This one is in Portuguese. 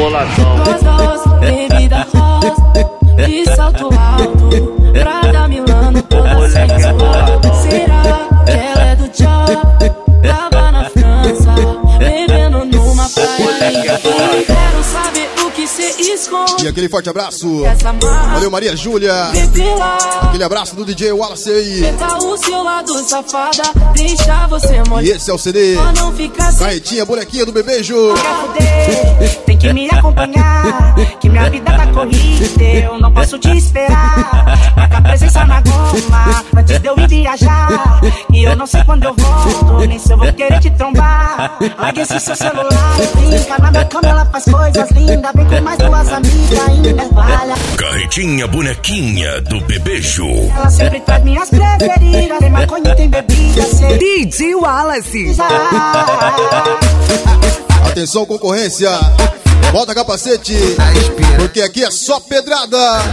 reboladão. Rosa, bebida rosa, de salto alto, Prada Milano, toda sensual. Será que ela é do job? Tava na França, bebendo numa praia. Quero saber o que cê esconde. E aquele forte abraço. Valeu, Maria Júlia. Aquele abraço do DJ Wallace aí. O seu lado safada, deixa você molhar. E esse é o CD Carretinha, bonequinha do Bebejo. Tem que me acompanhar, que minha vida tá corrida. Eu não posso te esperar. Marca presença na goma antes de eu ir viajar. E eu não sei quando eu volto, nem se eu vou querer te trombar. Larga esse seu celular, brinca na minha cama, ela faz coisas lindas. Vem com mais duas amigas ainda, espalha. Carretinha, bonequinha do Bebejo. Ela sempre traz minhas preferidas. Tem maconha, tem bebida, sei. DJ Wallace. Atenção, concorrência. Bota capacete, porque aqui é só pedrada.